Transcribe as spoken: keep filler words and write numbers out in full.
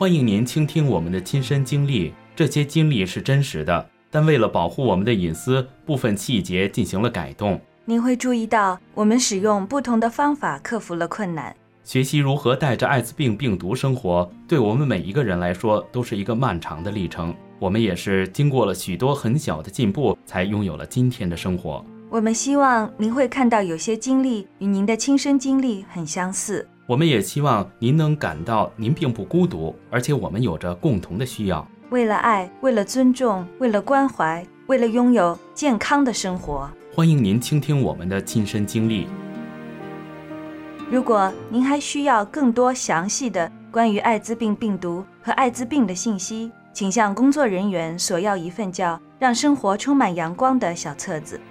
欢迎您倾听我们的亲身经历，这些经历是真实的，但为了保护我们的隐私，部分细节进行了改动。 您会注意到，我们使用不同的方法克服了困难。 学习如何带着艾滋病病毒生活，对我们每一个人来说都是一个漫长的历程。我们也是经过了许多很小的进步，才拥有了今天的生活。 我们希望您会看到有些经历与您的亲身经历很相似。 我们也希望您能感到您并不孤独，而且我们有着共同的需要。 为了爱，为了尊重，为了关怀，为了拥有健康的生活。 欢迎您倾听我们的亲身经历。 如果您还需要更多详细的关于艾滋病病毒和艾滋病的信息，请向工作人员索要一份叫《让生活充满阳光》的小册子。